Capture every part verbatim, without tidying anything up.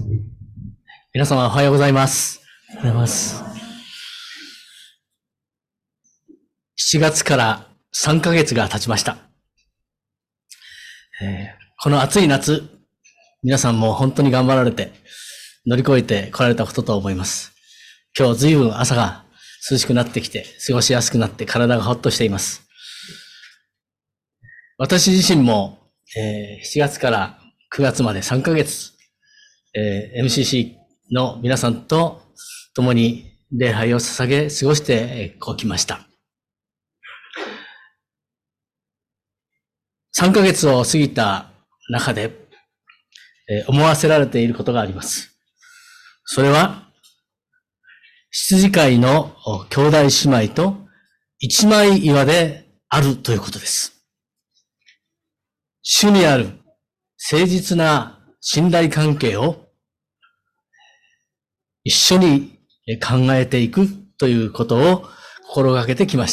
皆様おはようございます。おはようございます。しちがつからさんかげつが経ちました。えー、この暑い夏、皆さんも本当に頑張られて乗り越えて来られたことと思います。今日ずいぶん朝が涼しくなってきて過ごしやすくなって体がほっとしています。私自身も、えー、しちがつからくがつまでさんかげつ、えー、エムシーシー の皆さんと共に礼拝を捧げ過ごしてこう来ました。さんかげつを過ぎた中で、えー、思わせられていることがあります。それは羊飼いの兄弟姉妹と一枚岩であるということです。主にある誠実な信頼関係を一緒に考えていくということを心がけてきました。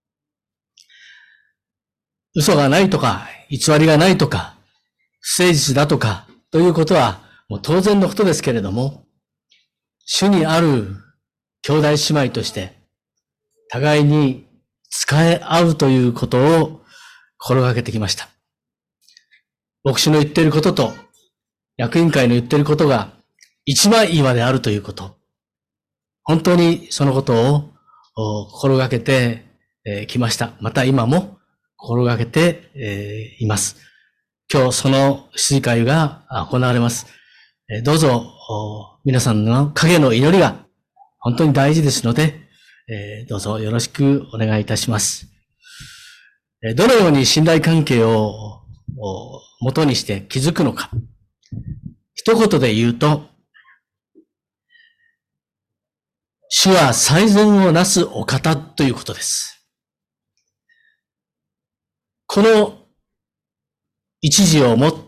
嘘がないとか、偽りがないとか、不誠実だとかということはもう当然のことですけれども、主にある兄弟姉妹として互いに仕え合うということを心がけてきました。牧師の言っていることと役員会の言っていることが一枚岩であるということ。本当にそのことを心がけてきました。また今も心がけています。今日その羊飼いが行われます。どうぞ皆さんの影の祈りが本当に大事ですので、どうぞよろしくお願いいたします。どのように信頼関係を元にして築くのか。一言で言うと、主は最善をなすお方ということです。この一時をもって、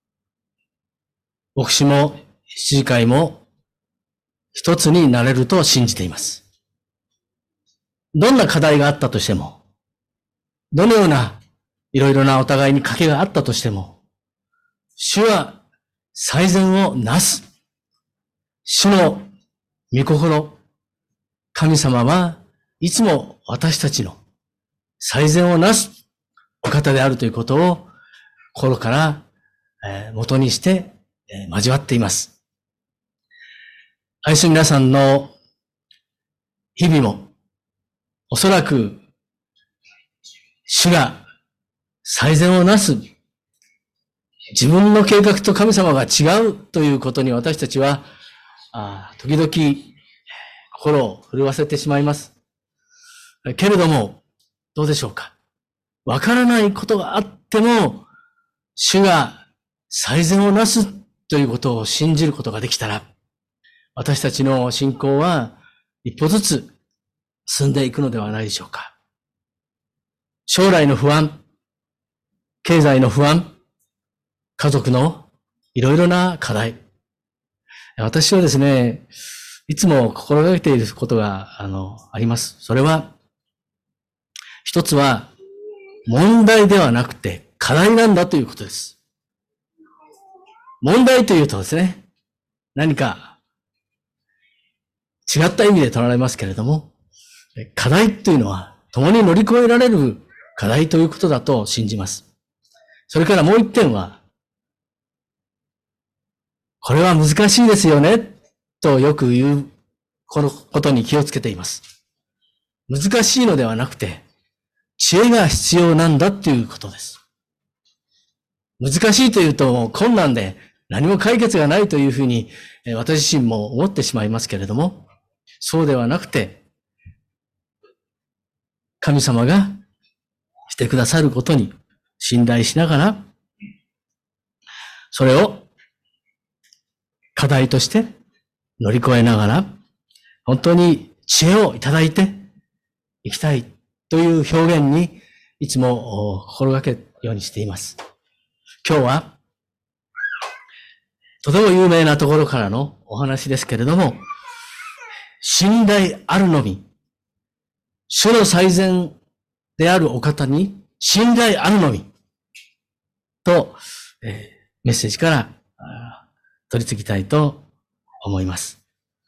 牧師も羊飼いも一つになれると信じています。どんな課題があったとしても、どのようないろいろなお互いに賭けがあったとしても、主は最善をなす。主の御心、神様はいつも私たちの最善をなすお方であるということを心から元にして交わっています。愛する皆さんの日々もおそらく主が最善をなす自分の計画と神様が違うということに私たちはあ時々心を震わせてしまいます。けれどもどうでしょうか。わからないことがあっても主が最善をなすということを信じることができたら、私たちの信仰は一歩ずつ進んでいくのではないでしょうか。将来の不安、経済の不安、家族のいろいろな課題。私はですね、いつも心がけていることが、あの、あります。それは、一つは、問題ではなくて課題なんだということです。問題というとですね、何か違った意味で取られますけれども、課題というのは共に乗り越えられる課題ということだと信じます。それからもう一点は、これは難しいですよね、とよく言うこのことに気をつけています。難しいのではなくて、知恵が必要なんだっていうことです。難しいというと困難で何も解決がないというふうに私自身も思ってしまいますけれども、そうではなくて、神様がしてくださることに信頼しながら、それを課題として乗り越えながら、本当に知恵をいただいていきたいという表現にいつも心がけるようにしています。今日はとても有名なところからのお話ですけれども、信頼あるのみ、主の最善であるお方に信頼あるのみと、えー、メッセージから取り次ぎたいと思います。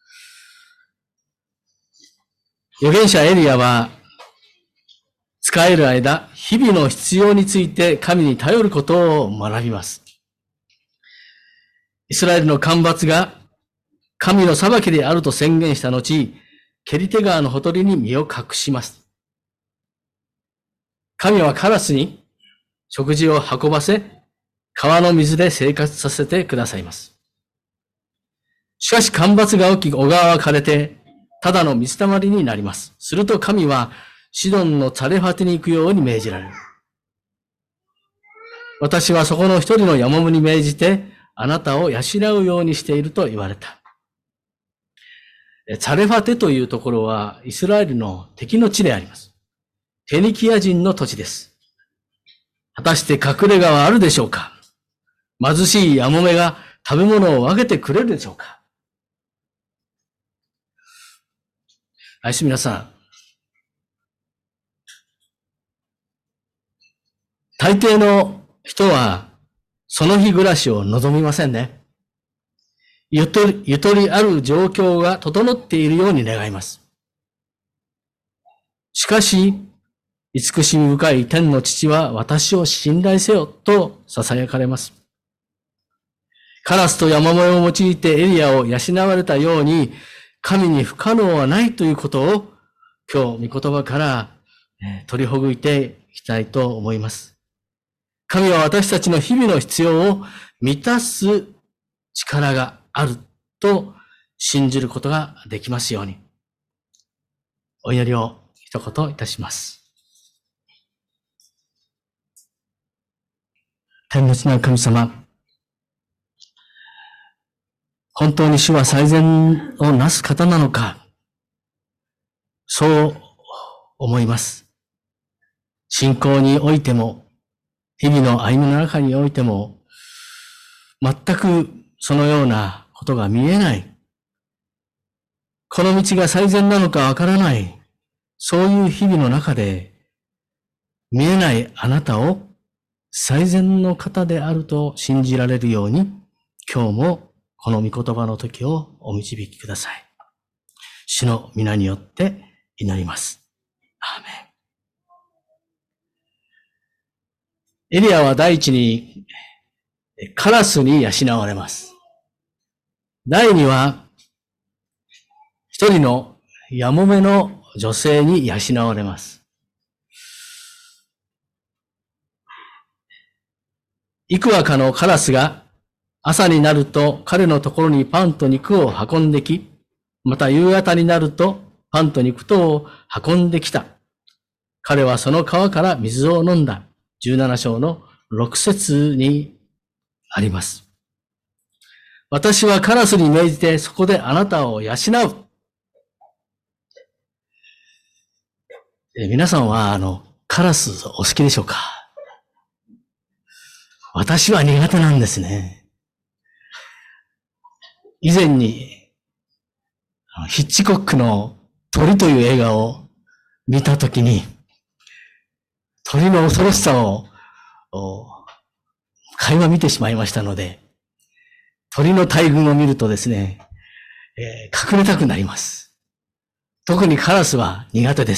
預言者エリアは、使える間、日々の必要について神に頼ることを学びます。イスラエルの干ばつが神の裁きであると宣言した後、ケリテ川のほとりに身を隠します。神はカラスに食事を運ばせ、川の水で生活させてくださいます。しかし干ばつが起き、小川は枯れて、ただの水たまりになります。すると神は、シドンのザレファテに行くように命じられる。私はそこの一人のヤモメに命じて、あなたを養うようにしていると言われた。ザレファテというところは、イスラエルの敵の地であります。フェニキア人の土地です。果たして隠れ家はあるでしょうか？貧しいヤモメが食べ物を分けてくれるでしょうか？愛し皆さん、大抵の人はその日暮らしを望みませんね。ゆとり、ゆとりある状況が整っているように願います。しかし、慈しみ深い天の父は私を信頼せよと囁かれます。カラスとヤモメを用いてエリアを養われたように、神に不可能はないということを今日御言葉から取りほぐいていきたいと思います。神は私たちの日々の必要を満たす力があると信じることができますように。お祈りを一言いたします。天の父なる神様、本当に主は最善をなす方なのか、そう思います。信仰においても、日々の歩みの中においても、全くそのようなことが見えない。この道が最善なのかわからない。そういう日々の中で、見えないあなたを最善の方であると信じられるように、今日もこの御言葉の時をお導きください。主の皆によって祈ります。アーメン。エリアは第一にカラスに養われます。第二は一人のヤモメの女性に養われます。幾羽かのカラスが朝になると彼のところにパンと肉を運んでき、また夕方になるとパンと肉とを運んできた。彼はその川から水を飲んだ。じゅうなな章のろく節にあります。私はカラスに命じてそこであなたを養う。え皆さんはあのカラスお好きでしょうか？私は苦手なんですね。以前にヒッチコックの鳥という映画を見たときに、鳥の恐ろしさを垣間見てしまいましたので、鳥の大群を見るとですね、えー、隠れたくなります。特にカラスは苦手です。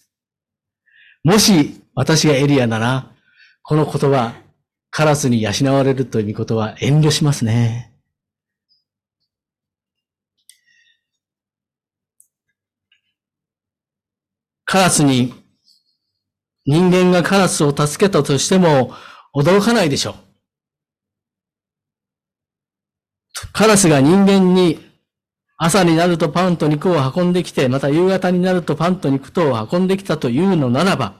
もし私がエリアなら、この言葉、カラスに養われるということは遠慮しますね。カラスに、人間がカラスを助けたとしても驚かないでしょう。カラスが人間に朝になるとパンと肉を運んできて、また夕方になるとパンと肉とを運んできたというのならば、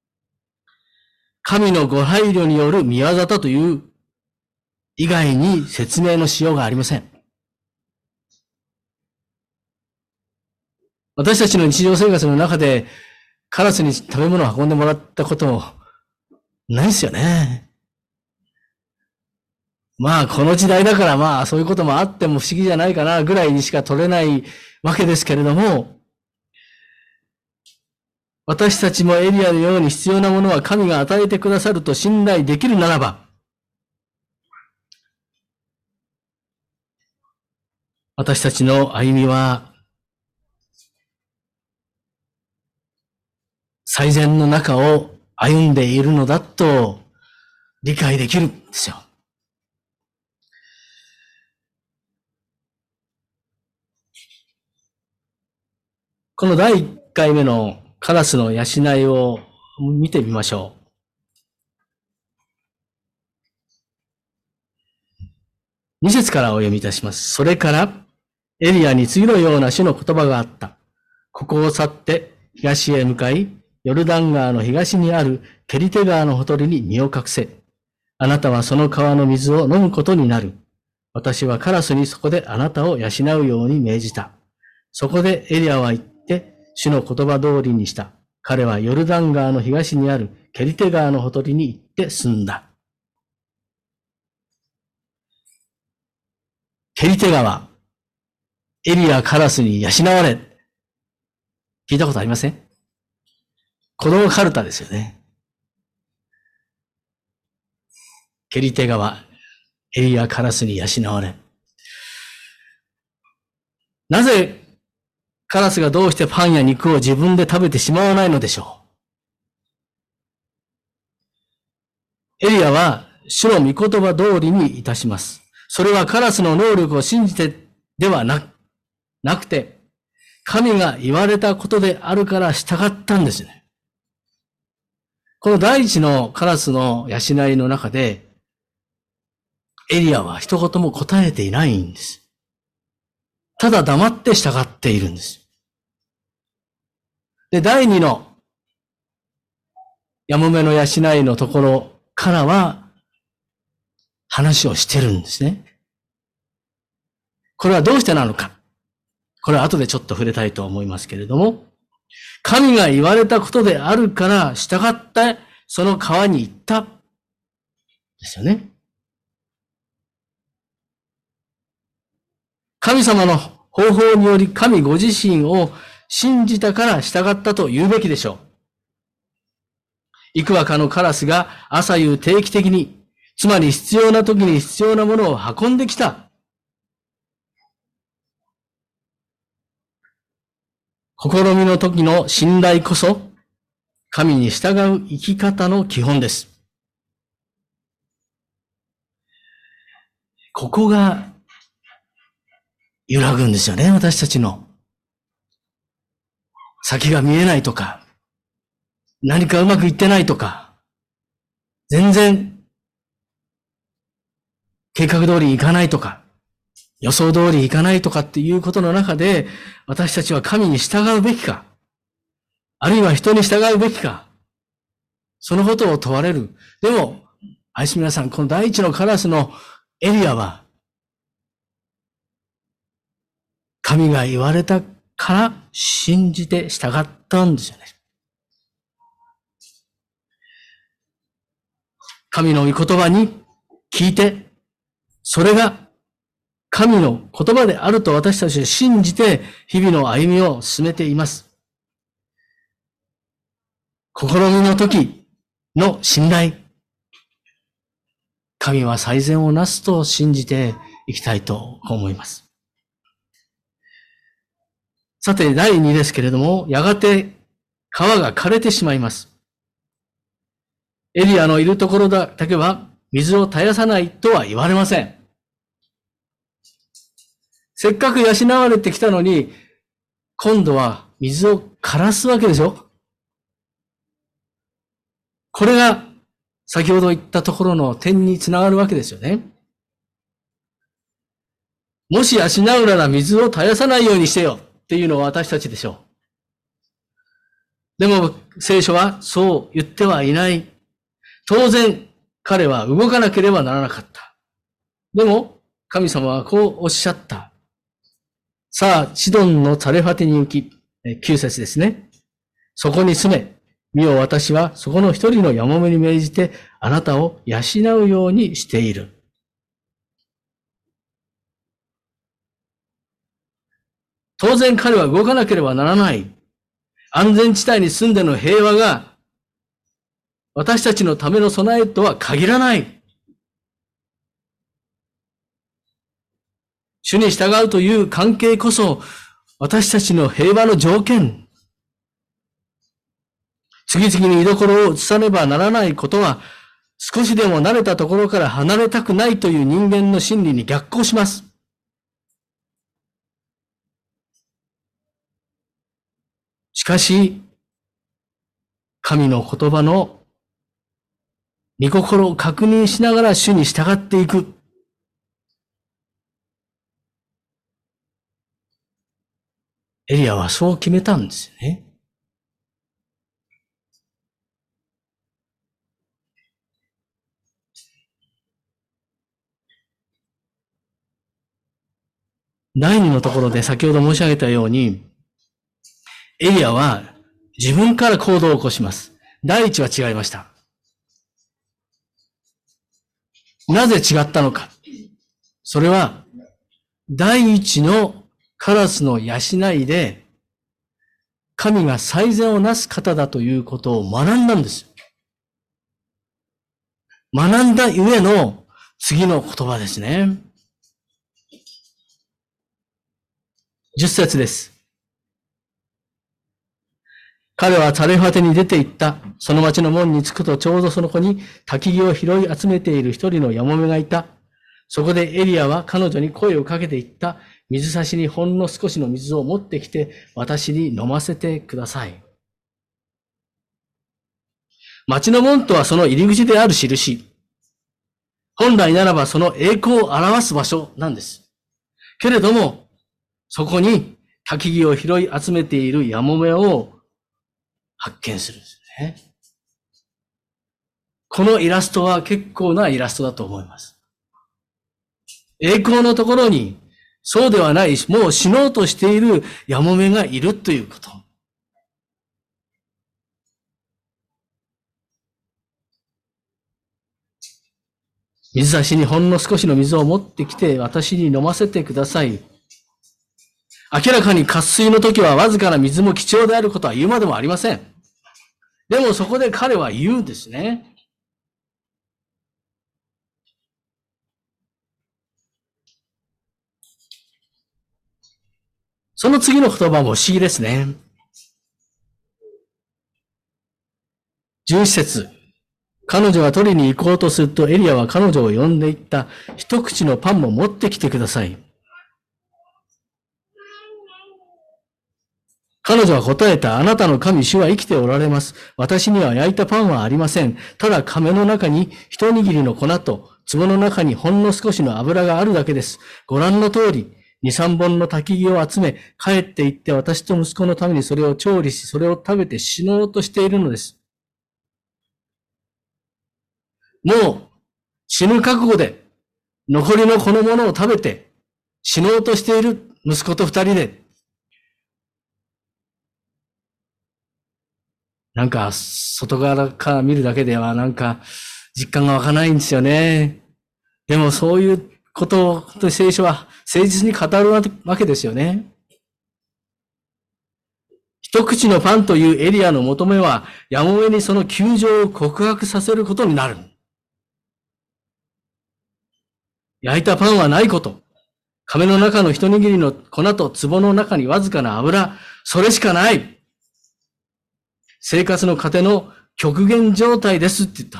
神のご配慮による見業だという以外に説明のしようがありません。私たちの日常生活の中でカラスに食べ物を運んでもらったこともないですよね。まあこの時代だからまあそういうこともあっても不思議じゃないかなぐらいにしか取れないわけですけれども、私たちもエリアのように必要なものは神が与えてくださると信頼できるならば、 私たちの歩みは、最善の中を歩んでいるのだと理解できるんですよ。このだいいっかいめのカラスの養いを見てみましょう。に節からお読みいたします。それから、エリアに次のような種の言葉があった。ここを去って東へ向かい、ヨルダン川の東にあるケリテ川のほとりに身を隠せ。あなたはその川の水を飲むことになる。私はカラスにそこであなたを養うように命じた。そこでエリアは言って、主の言葉通りにした。彼はヨルダン川の東にあるケリテ川のほとりに行って住んだ。ケリテ川、エリアカラスに養われ。聞いたことありません？子供カルタですよね。ケリテ川、エリアカラスに養われ。なぜカラスがどうしてパンや肉を自分で食べてしまわないのでしょう。エリアは主の御言葉通りにいたします。それはカラスの能力を信じてではなく、なくて、神が言われたことであるから従ったんですね。この第一のカラスの養いの中で、エリアは一言も答えていないんです。ただ黙って従っているんです。で、第二のやもめの養いのところからは話をしてるんですね。これはどうしてなのか。これは後でちょっと触れたいと思いますけれども、神が言われたことであるから従ってその川に行った。ですよね。神様の方法により神ご自身を信じたから従ったと言うべきでしょう。いくらかのカラスが朝夕定期的に、つまり必要な時に必要なものを運んできた。試みの時の信頼こそ、神に従う生き方の基本です。ここが揺らぐんですよね、私たちの。先が見えないとか、何かうまくいってないとか、全然計画通りいかないとか、予想通りいかないとかっていうことの中で、私たちは神に従うべきか、あるいは人に従うべきか、そのことを問われる。でも、愛し皆さん、この第一のカラスのエリアは、神が言われたから信じて従ったんですよね。神の御言葉に聞いて、それが神の言葉であると私たちは信じて日々の歩みを進めています。試みの時の信頼。神は最善をなすと信じていきたいと思います。さて、だいにですけれども、やがて川が枯れてしまいます。エリアのいるところだけは水を絶やさないとは言われません。せっかく養われてきたのに、今度は水を枯らすわけでしょ。これが先ほど言ったところの点につながるわけですよね。もし養うなら水を絶やさないようにしてよっていうのは私たちでしょう。でも聖書はそう言ってはいない。当然彼は動かなければならなかった。でも神様はこうおっしゃった。さあ、シドンのツァレファテに行き、きゅう節ですね。そこに住め。見よ、私はそこの一人のやもめに命じてあなたを養うようにしている。当然彼は動かなければならない。安全地帯に住んでの平和が私たちのための備えとは限らない。 主に従うという関係こそ私たちの平和の条件。次々に居所を移さねばならないことは、少しでも慣れたところから離れたくないという人間の心理に逆行します。しかし、神の言葉の御心を確認しながら主に従っていく。エリアはそう決めたんですよね。第二のところで先ほど申し上げたように、エリアは自分から行動を起こします。第一は違いました。なぜ違ったのか。それは、第一のカラスの養いで、神が最善をなす方だということを学んだんです。学んだ上の次の言葉ですね。十節です。彼は垂れ果てに出て行った。その町の門に着くとちょうどその子に焚き木を拾い集めている一人のヤモメがいた。そこでエリアは彼女に声をかけて言った。水差しにほんの少しの水を持ってきて私に飲ませてください。町の門とはその入り口である印。本来ならばその栄光を表す場所なんです。けれども、そこに焚き木を拾い集めているヤモメを発見するんですね。このイラストは結構なイラストだと思います。栄光のところにそうではない、もう死のうとしているヤモメがいるということ。水差しにほんの少しの水を持ってきて私に飲ませてください。明らかに渇水の時はわずかな水も貴重であることは言うまでもありません。でもそこで彼は言うんですね。その次の言葉も不思議ですね。じゅういち節。彼女が取りに行こうとするとエリアは彼女を呼んでいった。一口のパンも持ってきてください。彼女は答えた。あなたの神主は生きておられます。私には焼いたパンはありません。ただ亀の中に一握りの粉と壺の中にほんの少しの油があるだけです。ご覧の通り、二、三本の焚き木を集め、帰って行って私と息子のためにそれを調理し、それを食べて死のうとしているのです。もう死ぬ覚悟で残りのこのものを食べて死のうとしている息子と二人で、なんか外側から見るだけではなんか実感が湧かないんですよね。でもそういうことと聖書は誠実に語るわけですよね。一口のパンというエリアの求めはやもめにその窮状を告白させることになる。焼いたパンはないこと。亀の中の一握りの粉と壺の中にわずかな油。それしかない。生活の糧の極限状態ですって言った。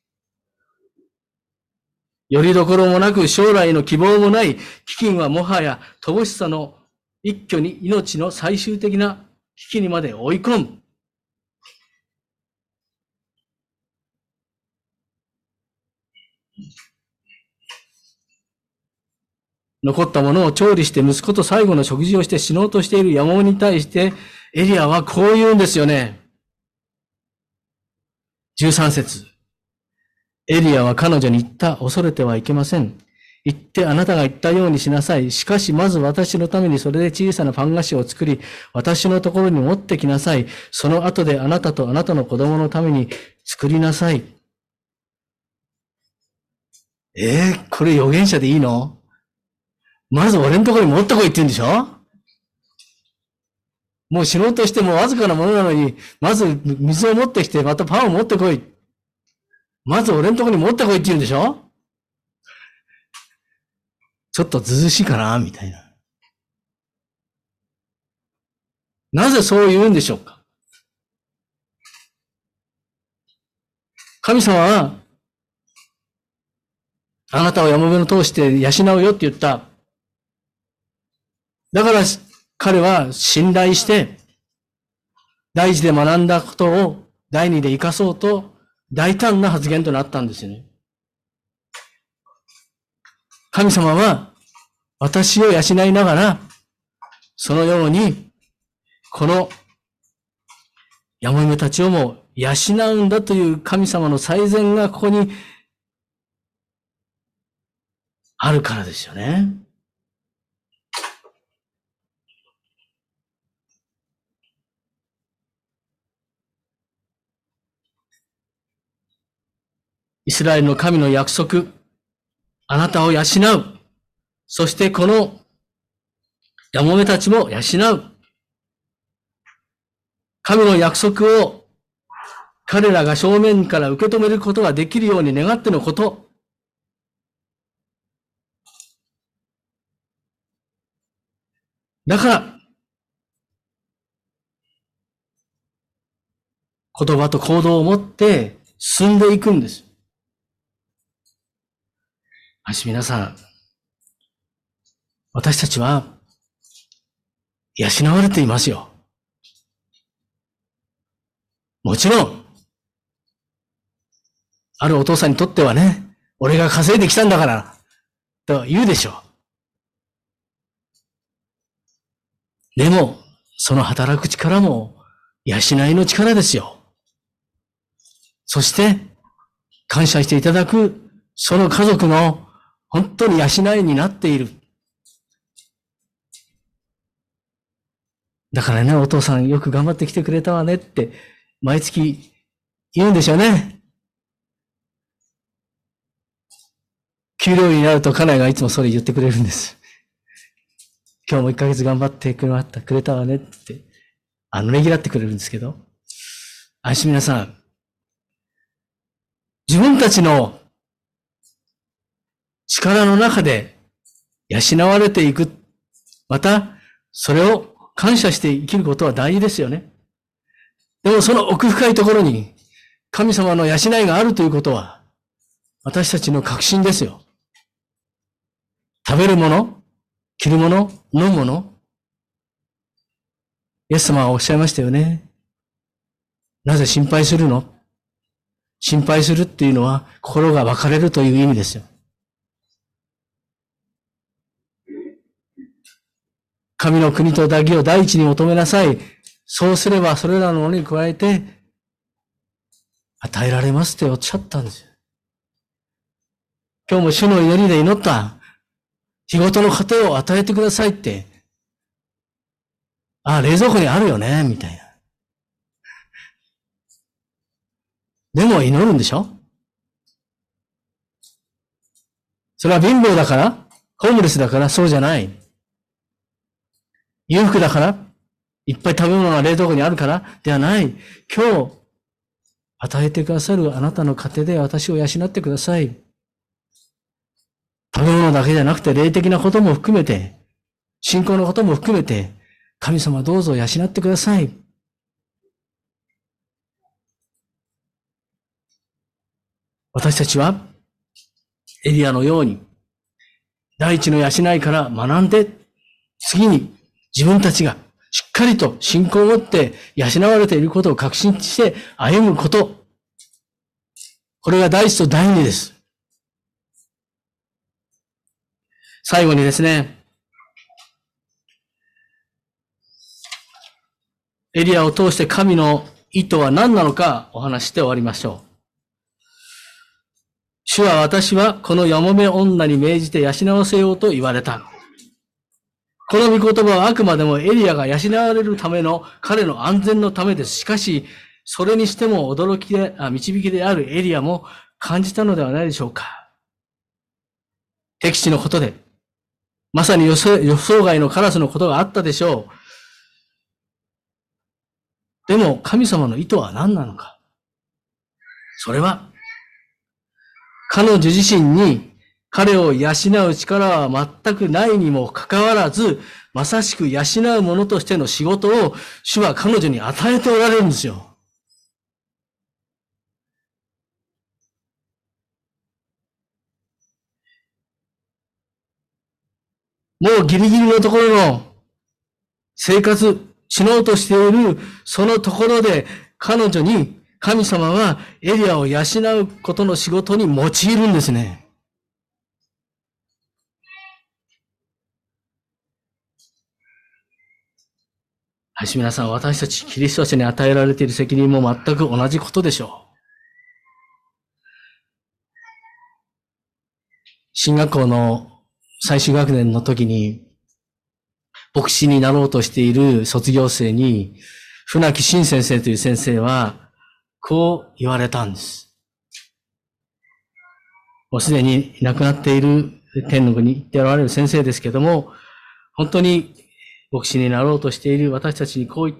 よりどころもなく将来の希望もない飢饉はもはや乏しさの一挙に命の最終的な危機にまで追い込む。残ったものを調理して息子と最後の食事をして死のうとしているヤモメに対してエリアはこう言うんですよね。じゅうさん節。エリアは彼女に言った。恐れてはいけません。言ってあなたが言ったようにしなさい。しかしまず私のためにそれで小さなパン菓子を作り、私のところに持ってきなさい。その後であなたとあなたの子供のために作りなさい。えー、これ預言者でいいの？まず俺のところに持ってこいって言うんでしょ？もう死のうとしてもわずかなものなのに、まず水を持ってきて、またパンを持ってこい。まず俺のところに持ってこいって言うんでしょ？ ちょっとずうずうしいかなみたいな。なぜそう言うんでしょうか。神様は、あなたをやもめを通して養うよって言った。だから彼は信頼して、第一で学んだことを第二で生かそうと大胆な発言となったんですよね。神様は私を養いながら、そのように、このやもめたちをも養うんだという神様の最善がここにあるからですよね。イスラエルの神の約束、あなたを養う。そしてこのやもめたちも養う。神の約束を彼らが正面から受け止めることができるように願ってのこと。だから、言葉と行動を持って進んでいくんです。し皆さん、私たちは養われていますよ。もちろん、あるお父さんにとってはね、俺が稼いできたんだから、と言うでしょう。でも、その働く力も養いの力ですよ。そして、感謝していただく、その家族の本当に養いになっている。だからね、お父さんよく頑張ってきてくれたわねって、毎月言うんでしょうね。給料日になると家内がいつもそれ言ってくれるんです。今日も一ヶ月頑張ってくれた、くれたわねって、あの、ねぎらってくれるんですけど。あし皆さん、自分たちの力の中で養われていく。また、それを感謝して生きることは大事ですよね。でもその奥深いところに神様の養いがあるということは、私たちの確信ですよ。食べるもの、着るもの、飲むもの。イエス様はおっしゃいましたよね。なぜ心配するの？心配するっていうのは心が分かれるという意味ですよ。神の国と義を第一に求めなさい。そうすればそれらのものに加えて与えられますっておっしゃったんですよ。今日も主の祈りで祈った日ごとの糧を与えてくださいって。ああ、冷蔵庫にあるよね、みたいな。でも祈るんでしょ？それは貧乏だから、ホームレスだからそうじゃない。裕福だから、いっぱい食べ物が冷蔵庫にあるからではない。今日、与えてくださるあなたの家庭で私を養ってください。食べ物だけじゃなくて霊的なことも含めて、信仰のことも含めて、神様どうぞ養ってください。私たちはエリアのように第一の養いから学んで、次に自分たちがしっかりと信仰を持って養われていることを確信して歩むこと。これが第一と第二です。最後にですね、エリアを通して神の意図は何なのかお話して終わりましょう。主は私はこのやもめ女に命じて養わせようと言われた。この御言葉はあくまでもエリアが養われるための彼の安全のためです。しかし、それにしても驚きで、あ導きであるエリアも感じたのではないでしょうか。敵地のことで、まさに予想、予想外のカラスのことがあったでしょう。でも神様の意図は何なのか。それは、彼女自身に彼を養う力は全くないにもかかわらず、まさしく養う者としての仕事を主は彼女に与えておられるんですよ。もうギリギリのところの生活、死のうとしているそのところで彼女に神様はエリアを養うことの仕事に用いるんですね。はい、皆さん、私たちキリスト者に与えられている責任も全く同じことでしょう。進学校の最終学年の時に、牧師になろうとしている卒業生に、船木真先生という先生は、こう言われたんです。もうすでに亡くなっている天の国に行っておられる先生ですけども、本当に牧師になろうとしている私たちにこう言った。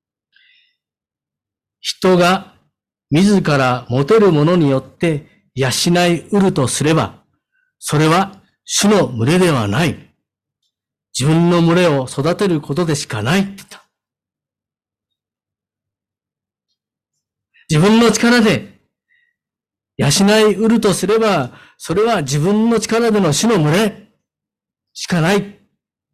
人が自ら持てるものによって養いうるとすれば、それは主の群れではない。自分の群れを育てることでしかないって言った。自分の力で養いうるとすれば、それは自分の力での主の群れしかない。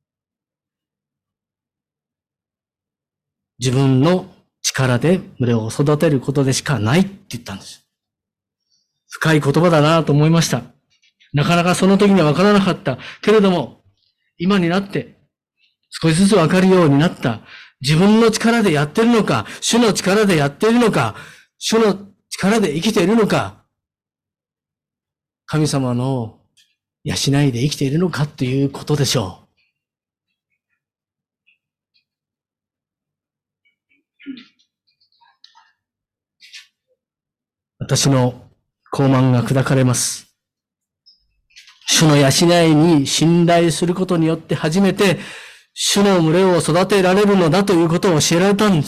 自分の力で群れを育てることでしかないって言ったんです。深い言葉だなと思いました。なかなかその時には分からなかった。けれども、今になって少しずつ分かるようになった。自分の力でやっているのか、主の力でやっているのか、主の力で生きているのか、神様の養いで生きているのかということでしょう。私の傲慢が砕かれます。主の養いに信頼することによって初めて主の群れを育てられるのだということを教えられたんです。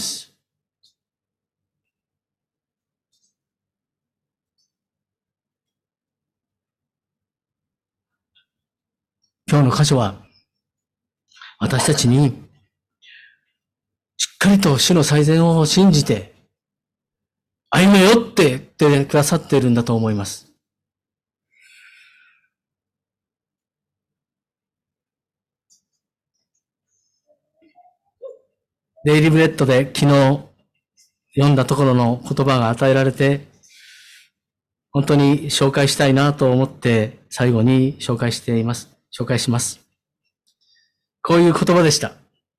今日の箇所は私たちにしっかりと主の最善を信じて歩めよって言ってくださっているんだと思います。デイリーブレッドで昨日読んだところの言葉が与えられて、本当に紹介したいなと思って最後に紹介しています。紹介します。こういう言葉でした。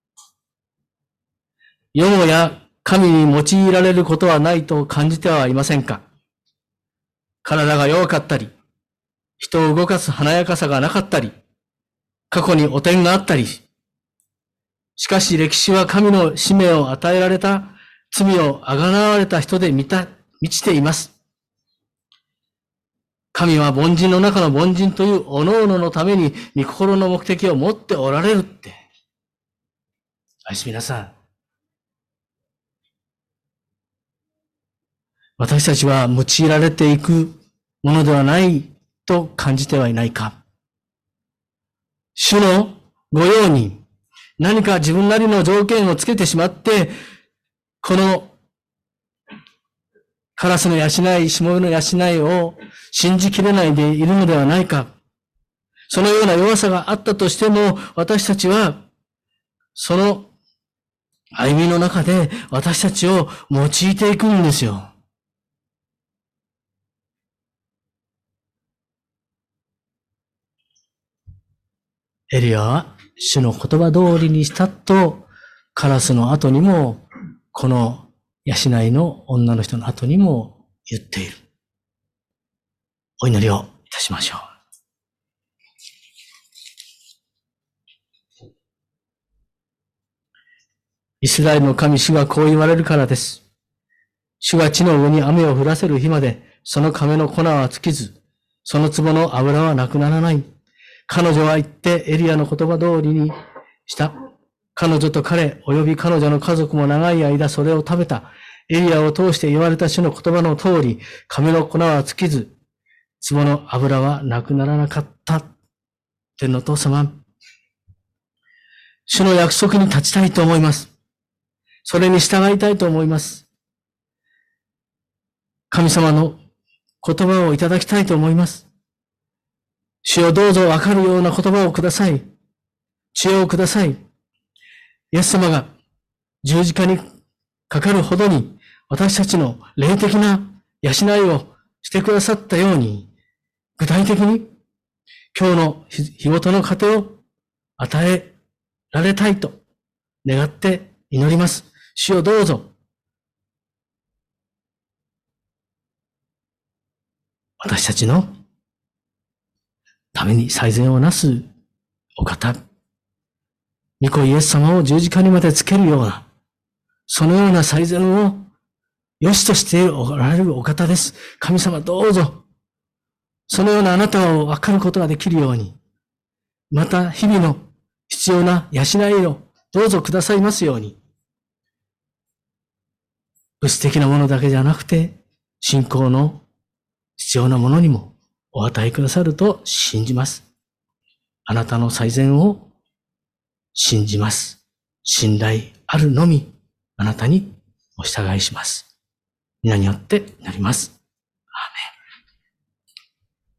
よもや神に用いられることはないと感じてはいませんか？体が弱かったり、人を動かす華やかさがなかったり、過去に汚点があったり、しかし歴史は神の使命を与えられた、罪をあがなわれた人で満た、満ちています。神は凡人の中の凡人という各々のために御心の目的を持っておられるって。愛し皆さん。私たちは用いられていくものではないと感じてはいないか。主のご用に何か自分なりの条件をつけてしまって、このカラスの養い、しもべの養いを信じきれないでいるのではないか。そのような弱さがあったとしても、私たちは、その歩みの中で私たちを用いていくんですよ。エリアは主の言葉通りにしたと、カラスの後にも、この養いの女の人の後にも言っている。お祈りをいたしましょう。イスラエルの神主がこう言われるからです。主が地の上に雨を降らせる日まで、その亀の粉は尽きず、その壺の油はなくならない。彼女は言ってエリアの言葉通りにした。彼女と彼及び彼女の家族も長い間それを食べた。エリアを通して言われた主の言葉の通り、亀の粉は尽きず、 壺の油はなくならなかった。天のお父様、主の約束に立ちたいと思います。それに従いたいと思います。神様の言葉をいただきたいと思います。主よ、どうぞわかるような言葉をください。知恵をください。イエス様が十字架にかかるほどに私たちの霊的な養いをしてくださったように、具体的に今日の日ごとの糧を与えられたいと願って祈ります。主よ、どうぞ私たちのために最善をなすお方、御子イエス様を十字架にまでつけるような、そのような最善を良しとしておられるお方です。神様、どうぞそのようなあなたを分かることができるように、また日々の必要な養いをどうぞくださいますように、物質的なものだけじゃなくて、信仰の必要なものにもお与えくださると信じます。あなたの最善を信じます。信頼あるのみ、あなたにお従いします。皆によってなります。アーメン。